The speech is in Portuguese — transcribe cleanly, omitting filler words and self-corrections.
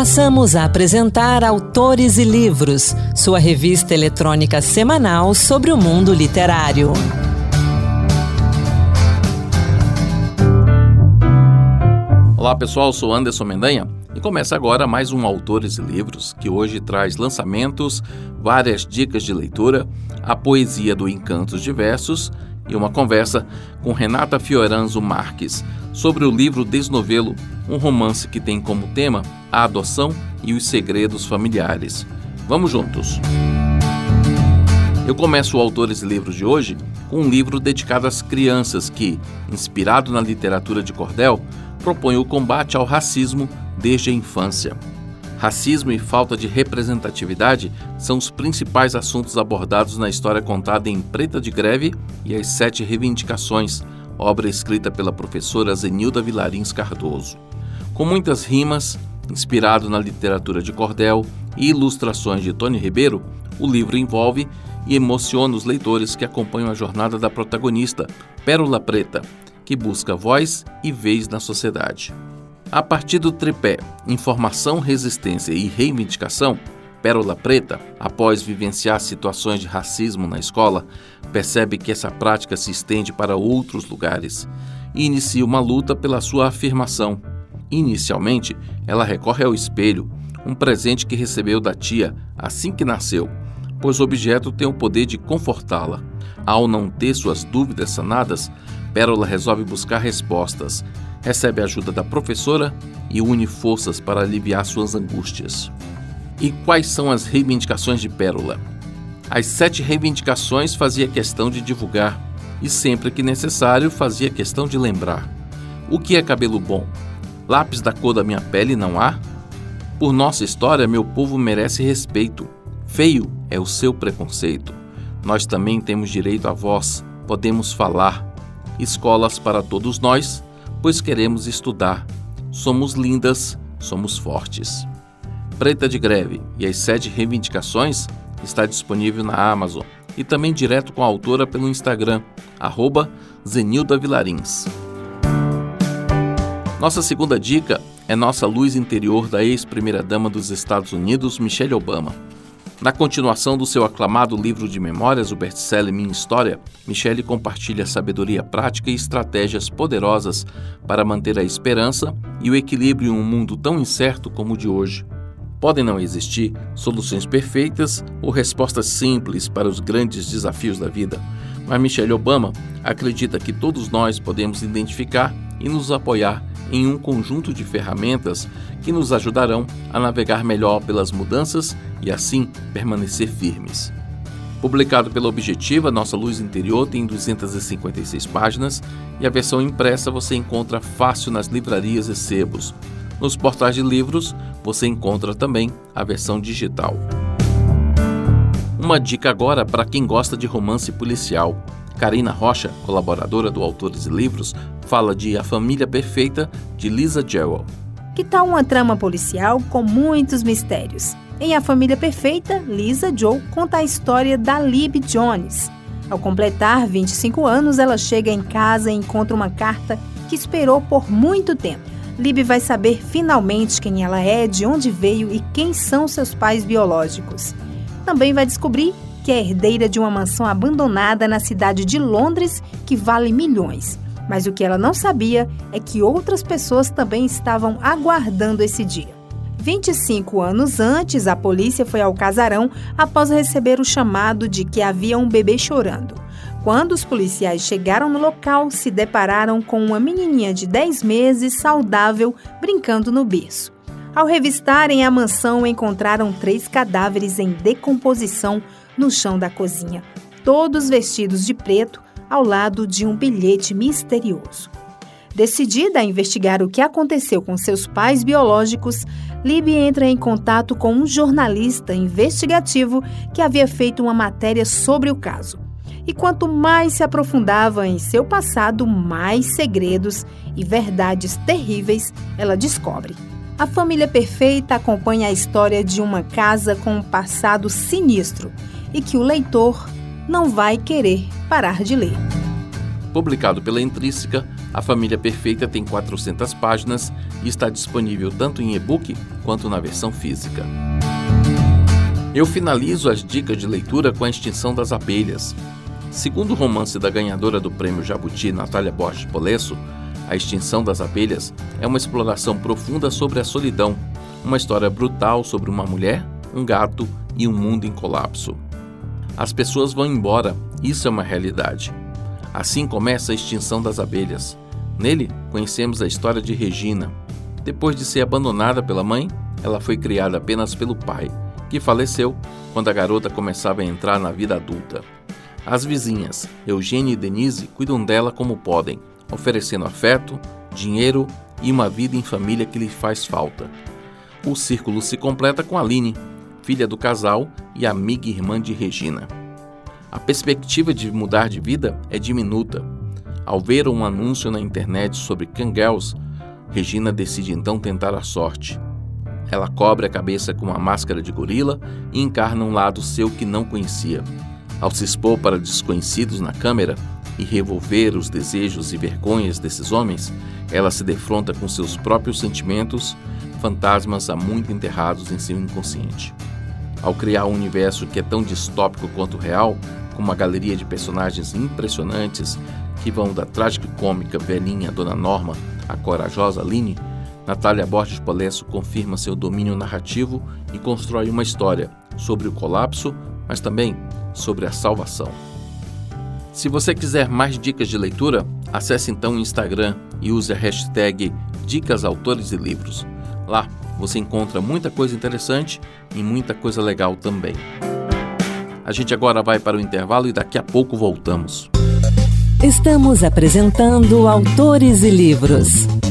Passamos a apresentar Autores e Livros, sua revista eletrônica semanal sobre o mundo literário. Olá pessoal, sou Anderson Mendanha e começa agora mais um Autores e Livros, que hoje traz lançamentos, várias dicas de leitura, a poesia do Encantos Diversos e uma conversa com Renata Fioranzo Marques sobre o livro Desnovelo, um romance que tem como tema a adoção e os segredos familiares. Vamos juntos! Eu começo o Autores e Livros de hoje com um livro dedicado às crianças que, inspirado na literatura de cordel, propõe o combate ao racismo desde a infância. Racismo e falta de representatividade são os principais assuntos abordados na história contada em Preta de Greve e as 7 Reivindicações, obra escrita pela professora Zenilda Vilarins Cardoso. Com muitas rimas, inspirado na literatura de cordel e ilustrações de Tony Ribeiro, o livro envolve e emociona os leitores que acompanham a jornada da protagonista, Pérola Preta, que busca voz e vez na sociedade. A partir do tripé Informação, Resistência e Reivindicação, Pérola Preta, após vivenciar situações de racismo na escola, percebe que essa prática se estende para outros lugares e inicia uma luta pela sua afirmação. Inicialmente, ela recorre ao espelho, um presente que recebeu da tia assim que nasceu, pois o objeto tem o poder de confortá-la. Ao não ter suas dúvidas sanadas, Pérola resolve buscar respostas, recebe a ajuda da professora e une forças para aliviar suas angústias. E quais são as reivindicações de Pérola? As 7 reivindicações fazia questão de divulgar e sempre que necessário fazia questão de lembrar. O que é cabelo bom? Lápis da cor da minha pele não há? Por nossa história, meu povo merece respeito. Feio é o seu preconceito. Nós também temos direito à voz, podemos falar. Escolas para todos nós, pois queremos estudar. Somos lindas, somos fortes. Preta de Greve e as 7 Reivindicações está disponível na Amazon e também direto com a autora pelo Instagram, @Zenilda Vilarins. Nossa segunda dica é Nossa Luz Interior, da ex-primeira-dama dos Estados Unidos, Michelle Obama. Na continuação do seu aclamado livro de memórias, o best-seller Minha História, Michelle compartilha sabedoria prática e estratégias poderosas para manter a esperança e o equilíbrio em um mundo tão incerto como o de hoje. Podem não existir soluções perfeitas ou respostas simples para os grandes desafios da vida, mas Michelle Obama acredita que todos nós podemos identificar e nos apoiar em um conjunto de ferramentas que nos ajudarão a navegar melhor pelas mudanças e assim permanecer firmes. Publicado pela Objetiva, Nossa Luz Interior tem 256 páginas e a versão impressa você encontra fácil nas livrarias e sebos. Nos portais de livros você encontra também a versão digital. Uma dica agora para quem gosta de romance policial. Karina Rocha, colaboradora do Autores e Livros, fala de A Família Perfeita, de Lisa Jewell. Que tal uma trama policial com muitos mistérios? Em A Família Perfeita, Lisa Jewell conta a história da Libby Jones. Ao completar 25 anos, ela chega em casa e encontra uma carta que esperou por muito tempo. Libby vai saber finalmente quem ela é, de onde veio e quem são seus pais biológicos. Também vai descobrir que é herdeira de uma mansão abandonada na cidade de Londres que vale milhões. Mas o que ela não sabia é que outras pessoas também estavam aguardando esse dia. 25 anos antes, a polícia foi ao casarão após receber o chamado de que havia um bebê chorando. Quando os policiais chegaram no local, se depararam com uma menininha de 10 meses, saudável, brincando no berço. Ao revistarem a mansão, encontraram 3 cadáveres em decomposição no chão da cozinha, todos vestidos de preto, ao lado de um bilhete misterioso. Decidida a investigar o que aconteceu com seus pais biológicos, Libby entra em contato com um jornalista investigativo que havia feito uma matéria sobre o caso. E quanto mais se aprofundava em seu passado, mais segredos e verdades terríveis ela descobre. A Família Perfeita acompanha a história de uma casa com um passado sinistro e que o leitor não vai querer parar de ler. Publicado pela Intrínseca, A Família Perfeita tem 400 páginas e está disponível tanto em e-book quanto na versão física. Eu finalizo as dicas de leitura com A Extinção das Abelhas. Segundo o romance da ganhadora do Prêmio Jabuti, Natália Borges Polesso, A Extinção das Abelhas é uma exploração profunda sobre a solidão, uma história brutal sobre uma mulher, um gato e um mundo em colapso. As pessoas vão embora, isso é uma realidade. Assim começa A Extinção das Abelhas. Nele, conhecemos a história de Regina. Depois de ser abandonada pela mãe, ela foi criada apenas pelo pai, que faleceu quando a garota começava a entrar na vida adulta. As vizinhas, Eugênia e Denise, cuidam dela como podem, oferecendo afeto, dinheiro e uma vida em família que lhe faz falta. O círculo se completa com Aline, filha do casal e amiga e irmã de Regina. A perspectiva de mudar de vida é diminuta. Ao ver um anúncio na internet sobre Kangirls, Regina decide então tentar a sorte. Ela cobre a cabeça com uma máscara de gorila e encarna um lado seu que não conhecia. Ao se expor para desconhecidos na câmera e revolver os desejos e vergonhas desses homens, ela se defronta com seus próprios sentimentos, fantasmas há muito enterrados em seu inconsciente. Ao criar um universo que é tão distópico quanto real, com uma galeria de personagens impressionantes que vão da tragicômica velhinha Dona Norma à corajosa Aline, Natália Borges Polesso confirma seu domínio narrativo e constrói uma história sobre o colapso, mas também sobre a salvação. Se você quiser mais dicas de leitura, acesse então o Instagram e use a hashtag Dicas Autores e Livros. Lá você encontra muita coisa interessante e muita coisa legal também. A gente agora vai para o intervalo e daqui a pouco voltamos. Estamos apresentando Autores e Livros.